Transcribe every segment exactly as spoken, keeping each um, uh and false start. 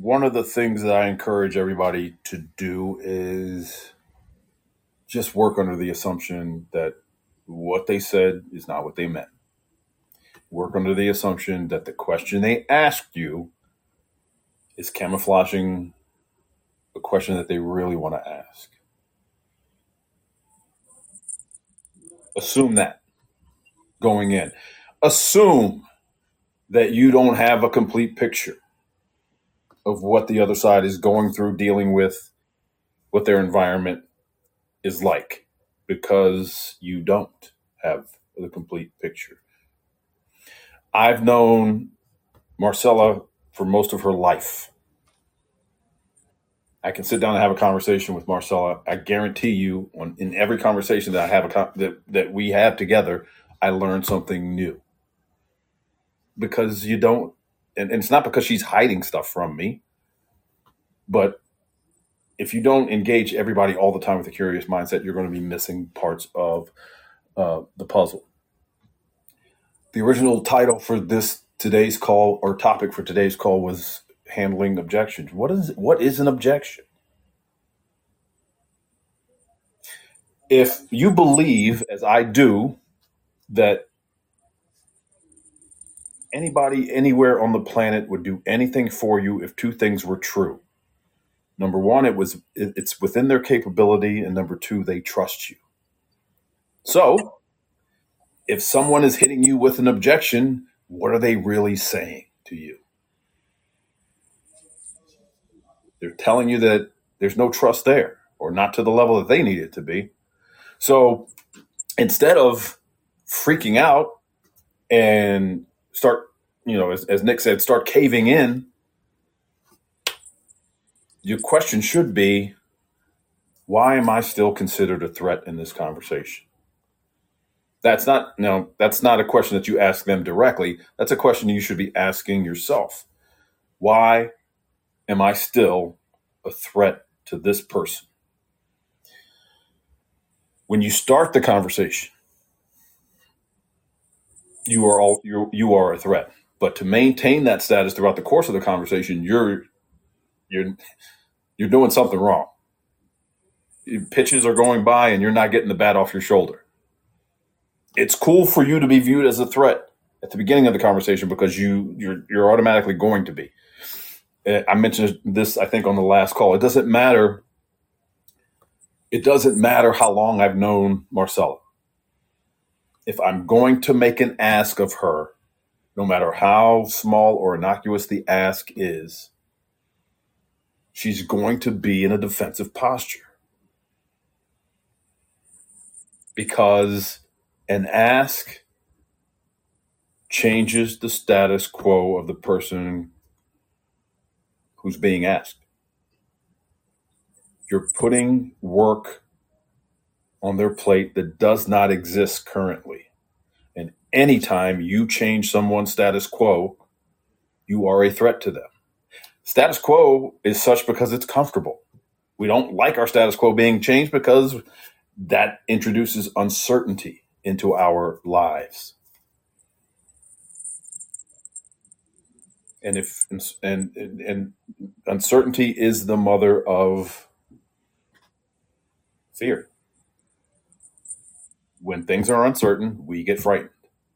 one of the things that I encourage everybody to do is just work under the assumption that what they said is not what they meant. Work under the assumption that the question they asked you is camouflaging a question that they really want to ask. Assume that going in. Assume that you don't have a complete picture of what the other side is going through, dealing with, what their environment is like, because you don't have the complete picture. I've known Marcella for most of her life. I can sit down and have a conversation with Marcella. I guarantee you, on, in every conversation that I have a, that that we have together, I learn something new. Because you don't, and, and it's not because she's hiding stuff from me, but if you don't engage everybody all the time with a curious mindset, you're going to be missing parts of uh, the puzzle. The original title for this today's call, or topic for today's call, was handling objections. What is what is an objection? If you believe, as I do, that anybody anywhere on the planet would do anything for you if two things were true. Number one, it was it, it's within their capability, and number two, they trust you. So, if someone is hitting you with an objection, what are they really saying to you? They're telling you that there's no trust there, or not to the level that they need it to be. So instead of freaking out and start, you know, as, as Nick said, start caving in, your question should be, why am I still considered a threat in this conversation? That's not, no, that's not a question that you ask them directly. That's a question you should be asking yourself. Why am I still a threat to this person? When you start the conversation, you are all you you are a threat. But to maintain that status throughout the course of the conversation, you're you're you're doing something wrong. Pitches are going by and you're not getting the bat off your shoulder. It's cool for you to be viewed as a threat at the beginning of the conversation because you you're you're automatically going to be. I mentioned this, I think, on the last call. It doesn't matter. It doesn't matter how long I've known Marcella. If I'm going to make an ask of her, no matter how small or innocuous the ask is, she's going to be in a defensive posture. Because an ask changes the status quo of the person who's being asked. You're putting work on their plate that does not exist currently. And anytime you change someone's status quo, you are a threat to them. Status quo is such because it's comfortable. We don't like our status quo being changed because that introduces uncertainty into our lives. And if and and, and uncertainty is the mother of fear. When things are uncertain, we get frightened.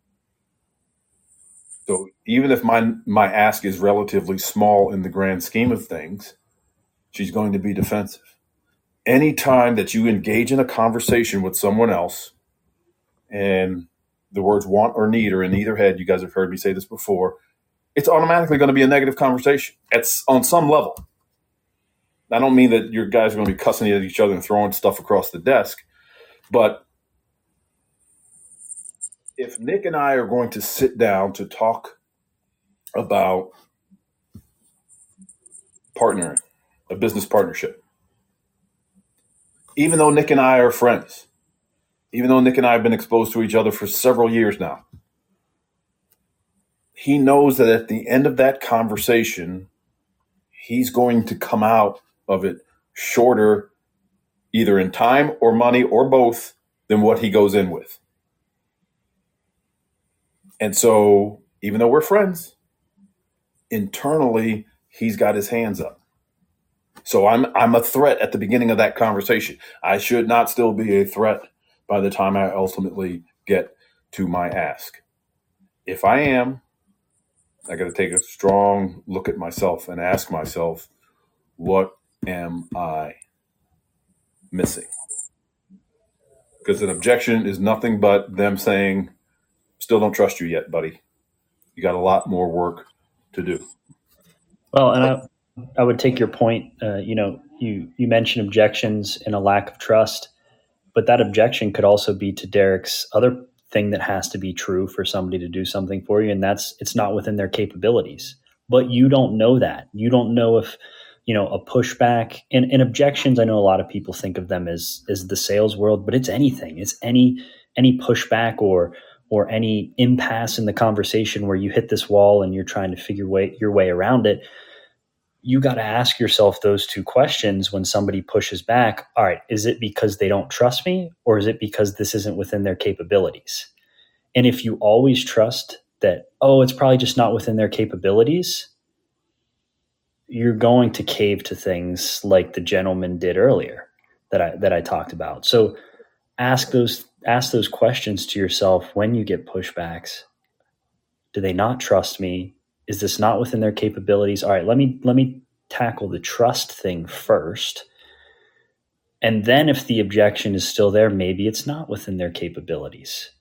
So even if my my ask is relatively small in the grand scheme of things, she's going to be defensive. Anytime that you engage in a conversation with someone else, and the words want or need are in either head, you guys have heard me say this before, it's automatically going to be a negative conversation. It's on some level. I don't mean that your guys are going to be cussing at each other and throwing stuff across the desk, but if Nick and I are going to sit down to talk about partnering, a business partnership, even though Nick and I are friends, even though Nick and I have been exposed to each other for several years now, he knows that at the end of that conversation, he's going to come out of it shorter, either in time or money or both, than what he goes in with. And so, even though we're friends, internally, he's got his hands up. So I'm I'm a threat at the beginning of that conversation. I should not still be a threat by the time I ultimately get to my ask. If I am, I got to take a strong look at myself and ask myself, what am I missing? Because an objection is nothing but them saying, still don't trust you yet, buddy. You got a lot more work to do. Well, and I, I would take your point. Uh, you know, you, you mentioned objections and a lack of trust, but that objection could also be to Derek's other thing that has to be true for somebody to do something for you, and that's it's not within their capabilities. But you don't know that. You don't know if, you know, a pushback and, and objections. I know a lot of people think of them as as the sales world, but it's anything. It's any any pushback or or any impasse in the conversation where you hit this wall and you're trying to figure way, your way around it. You got to ask yourself those two questions when somebody pushes back. All right, is it because they don't trust me, or is it because this isn't within their capabilities? And if you always trust that, oh, it's probably just not within their capabilities, you're going to cave to things like the gentleman did earlier that I that I talked about. So ask those ask those questions to yourself when you get pushbacks. Do they not trust me? Is this not within their capabilities? All right, let me let me tackle the trust thing first. And then if the objection is still there, maybe it's not within their capabilities.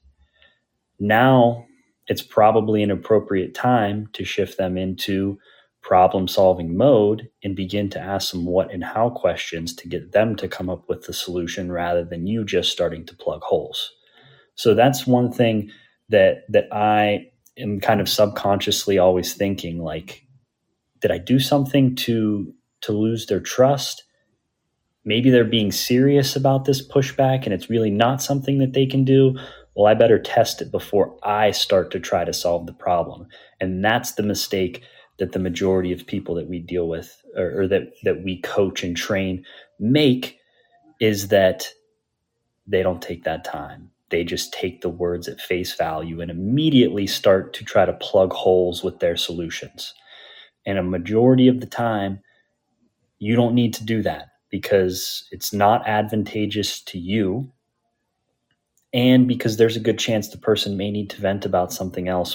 Now it's probably an appropriate time to shift them into problem-solving mode and begin to ask some what and how questions to get them to come up with the solution rather than you just starting to plug holes. So that's one thing that that I am kind of subconsciously always thinking, like, did I do something to to lose their trust? Maybe they're being serious about this pushback and it's really not something that they can do. Well, I better test it before I start to try to solve the problem. And that's the mistake that the majority of people that we deal with or, or that, that we coach and train make, is that they don't take that time. They just take the words at face value and immediately start to try to plug holes with their solutions. And a majority of the time, you don't need to do that because it's not advantageous to you, and because there's a good chance the person may need to vent about something else